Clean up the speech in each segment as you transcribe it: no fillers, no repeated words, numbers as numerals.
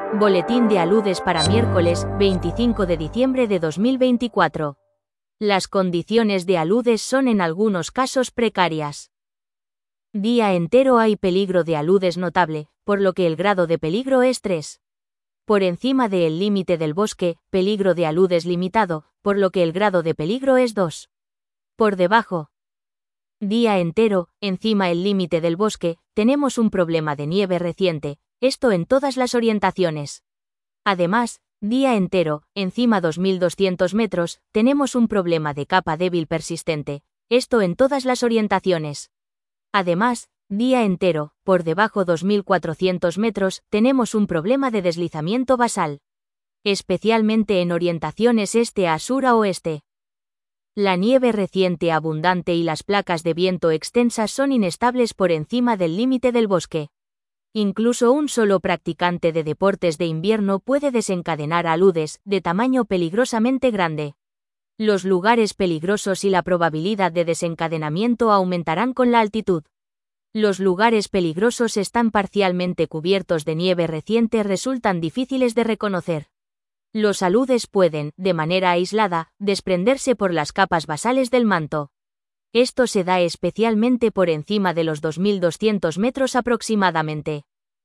Boletín de aludes para miércoles, 25 de diciembre de 2024. Las condiciones de aludes son en algunos casos precarias. Día entero hay peligro de aludes notable, por lo que el grado de peligro es 3. Por encima del límite del bosque, peligro de aludes limitado, por lo que el grado de peligro es 2. Por debajo. Día entero, encima el límite del bosque, tenemos un problema de nieve reciente, esto en todas las orientaciones. Además, día entero, encima 2200 metros, tenemos un problema de capa débil persistente, esto en todas las orientaciones. Además, día entero, por debajo 2400 metros, tenemos un problema de deslizamiento basal. Especialmente en orientaciones este a sur a oeste. La nieve reciente abundante y las placas de viento extensas son inestables por encima del límite del bosque. Incluso un solo practicante de deportes de invierno puede desencadenar aludes de tamaño peligrosamente grande. Los lugares peligrosos y la probabilidad de desencadenamiento aumentarán con la altitud. Los lugares peligrosos están parcialmente cubiertos de nieve reciente, resultan difíciles de reconocer. Los aludes pueden, de manera aislada, desprenderse por las capas basales del manto. Esto se da especialmente por encima de los 2200 metros aproximadamente.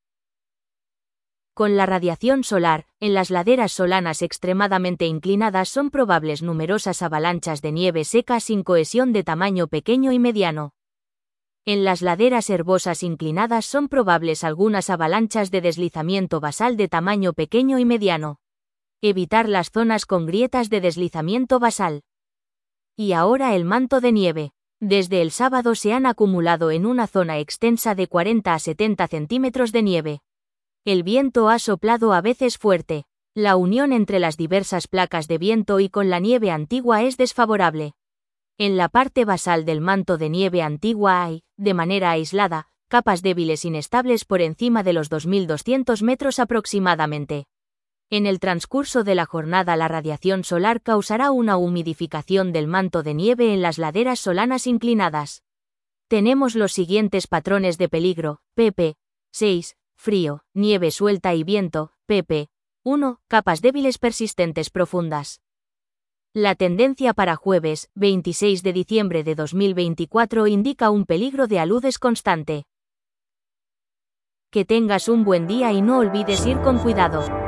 Con la radiación solar, en las laderas solanas extremadamente inclinadas son probables numerosas avalanchas de nieve seca sin cohesión de tamaño pequeño y mediano. En las laderas herbosas inclinadas son probables algunas avalanchas de deslizamiento basal de tamaño pequeño y mediano. Evitar las zonas con grietas de deslizamiento basal. Y ahora el manto de nieve. Desde el sábado se han acumulado en una zona extensa de 40 a 70 centímetros de nieve. El viento ha soplado a veces fuerte. La unión entre las diversas placas de viento y con la nieve antigua es desfavorable. En la parte basal del manto de nieve antigua hay, de manera aislada, capas débiles inestables por encima de los 2200 metros aproximadamente. En el transcurso de la jornada la radiación solar causará una humidificación del manto de nieve en las laderas solanas inclinadas. Tenemos los siguientes patrones de peligro: pp. 6. Frío, nieve suelta y viento. pp. 1. Capas débiles persistentes profundas. La tendencia para jueves, 26 de diciembre de 2024 indica un peligro de aludes constante. Que tengas un buen día y no olvides ir con cuidado.